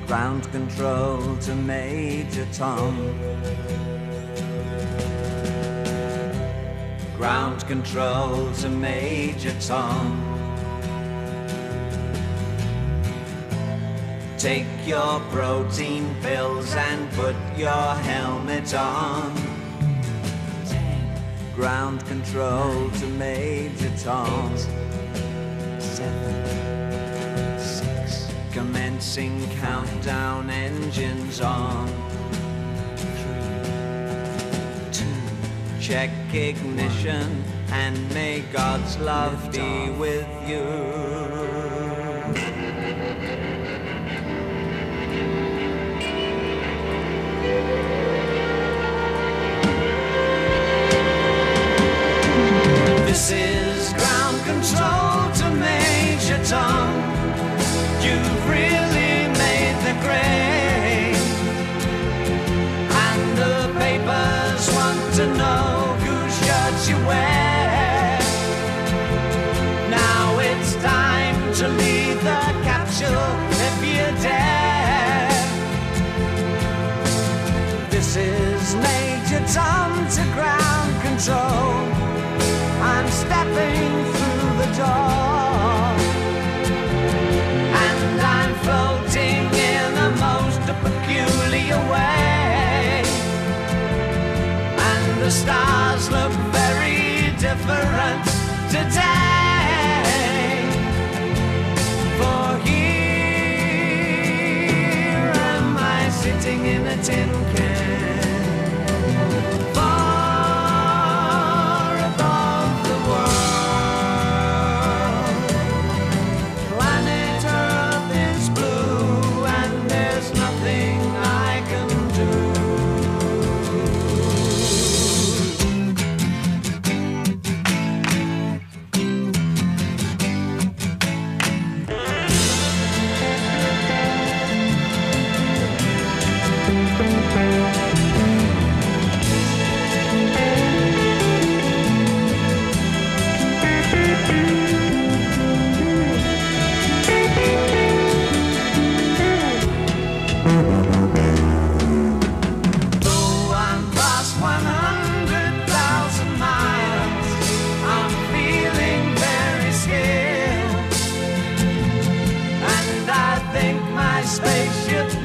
Ground control to Major Tom. Ground control to Major Tom. Take your protein pills and put your helmet on. Ground control to Major Tom. 7, 6. Commencing countdown, engines on. 3, 2. Check ignition and may God's love be with you. This is ground control to Major Tom. You've really made the grade, and the papers want to know whose shirts you wear. Now it's time to leave the capsule if you dare. This is Major Tom to ground control. I'm stepping through the door, and I'm floating in a most peculiar way, and the stars look very different today. For here am I sitting in a tin can. Spaceship